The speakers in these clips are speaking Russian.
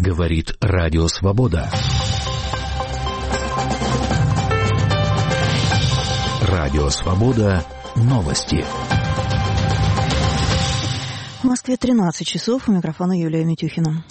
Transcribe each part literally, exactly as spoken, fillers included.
Говорит Радио Свобода. Радио Свобода. Новости. В Москве тринадцать часов. У микрофона Юлия Митюхина.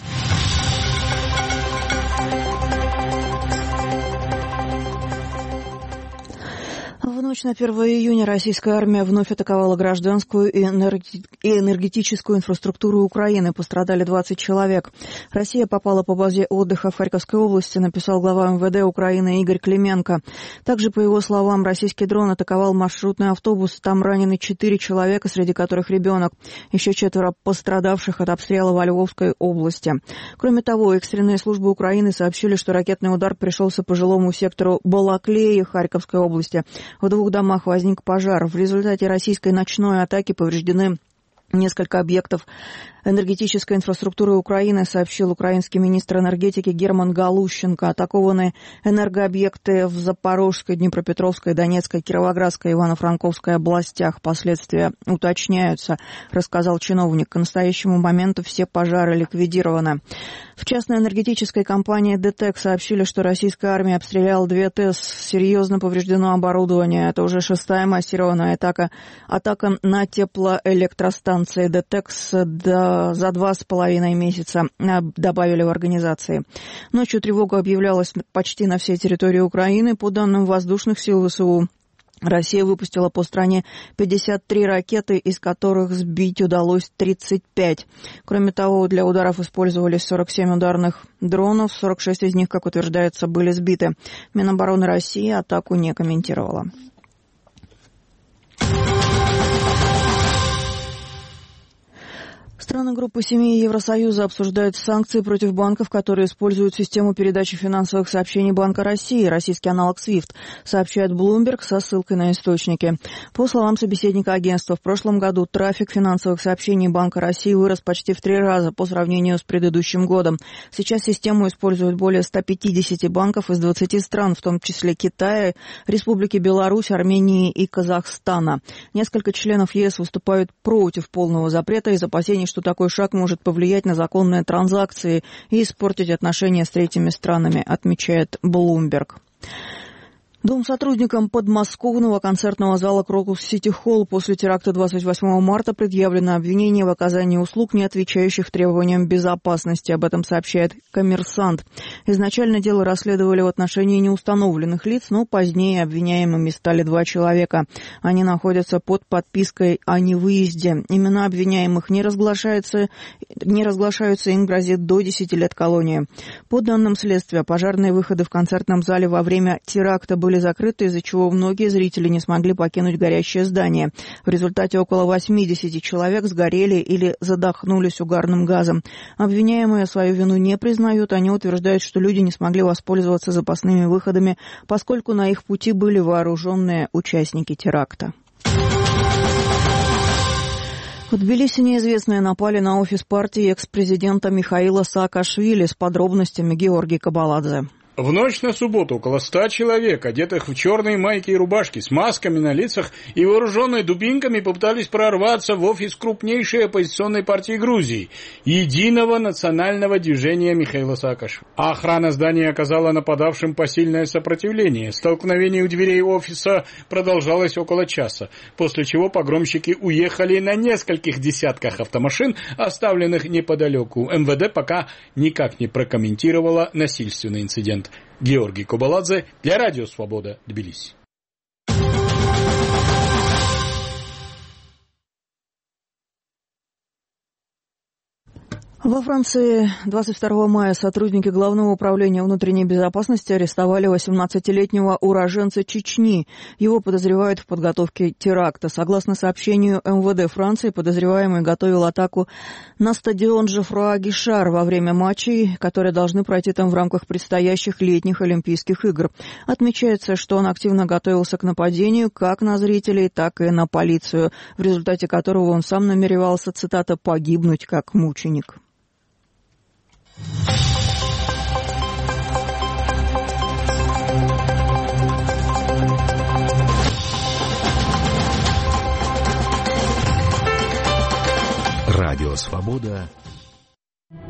В ночь на первое июня российская армия вновь атаковала гражданскую и энергетическую инфраструктуру Украины. Пострадали двадцать человек. Россия попала по базе отдыха в Харьковской области, написал глава эм вэ дэ Украины Игорь Клименко. Также, по его словам, российский дрон атаковал маршрутный автобус. Там ранены четыре человека, среди которых ребенок. Еще четверо пострадавших от обстрела во Львовской области. Кроме того, экстренные службы Украины сообщили, что ракетный удар пришелся по жилому сектору Балаклеи Харьковской области. В двух домах возник пожар. В результате российской ночной атаки повреждены несколько объектов энергетической инфраструктуры Украины, сообщил украинский министр энергетики Герман Галущенко. Атакованы энергообъекты в Запорожской, Днепропетровской, Донецкой, Кировоградской, Ивано-Франковской областях. Последствия уточняются, рассказал чиновник. К настоящему моменту все пожары ликвидированы. В частной энергетической компании ДТЭК сообщили, что российская армия обстреляла две ТЭС. Серьезно повреждено оборудование. Это уже шестая массированная атака, атака на теплоэлектростанции ДТЭК до за два с половиной месяца, добавили в организации. Ночью тревога объявлялась почти на всей территории Украины. По данным воздушных сил вэ эс у, Россия выпустила по стране пятьдесят три ракеты, из которых сбить удалось тридцать пять. Кроме того, для ударов использовались сорок семь ударных дронов, сорок шесть из них, как утверждается, были сбиты. Минобороны России атаку не комментировала. Страны группы семи Евросоюза обсуждают санкции против банков, которые используют систему передачи финансовых сообщений Банка России, российский аналог свифт, сообщает Bloomberg со ссылкой на источники. По словам собеседника агентства, в прошлом году трафик финансовых сообщений Банка России вырос почти в три раза по сравнению с предыдущим годом. Сейчас систему используют более ста пятидесяти банков из двадцати стран, в том числе Китая, Республики Беларусь, Армении и Казахстана. Несколько членов ЕС выступают против полного запрета из опасений, что такой шаг может повлиять на законные транзакции и испортить отношения с третьими странами, отмечает Bloomberg. Двум сотрудникам подмосковного концертного зала «Крокус Сити Холл» после теракта двадцать восьмого марта предъявлено обвинение в оказании услуг, не отвечающих требованиям безопасности. Об этом сообщает «Коммерсант». Изначально дело расследовали в отношении неустановленных лиц, но позднее обвиняемыми стали два человека. Они находятся под подпиской о невыезде. Имена обвиняемых не разглашаются, не разглашаются, им грозит до десяти лет колонии. По данным следствия, пожарные выходы в концертном зале во время теракта были были закрыты, из-за чего многие зрители не смогли покинуть горящее здание. В результате около восьмидесяти человек сгорели или задохнулись угарным газом. Обвиняемые свою вину не признают. Они утверждают, что люди не смогли воспользоваться запасными выходами, поскольку на их пути были вооруженные участники теракта. В Тбилиси неизвестные напали на офис партии экс-президента Михаила Саакашвили. С подробностями Георгий Кабаладзе. В ночь на субботу около ста человек, одетых в черные майки и рубашки, с масками на лицах и вооруженные дубинками, попытались прорваться в офис крупнейшей оппозиционной партии Грузии – Единого национального движения Михаила Саакашвили. А охрана здания оказала нападавшим посильное сопротивление. Столкновение у дверей офиса продолжалось около часа, после чего погромщики уехали на нескольких десятках автомашин, оставленных неподалеку. эм вэ дэ пока никак не прокомментировала насильственный инцидент. Георгий Кабаладзе для Радио Свобода, Тбилиси. Во Франции двадцать второго мая сотрудники Главного управления внутренней безопасности арестовали восемнадцатилетнего уроженца Чечни. Его подозревают в подготовке теракта. Согласно сообщению эм вэ дэ Франции, подозреваемый готовил атаку на стадион Жофруа Гишар во время матчей, которые должны пройти там в рамках предстоящих летних Олимпийских игр. Отмечается, что он активно готовился к нападению как на зрителей, так и на полицию, в результате которого он сам намеревался, цитата, «погибнуть как мученик». Радио Свобода.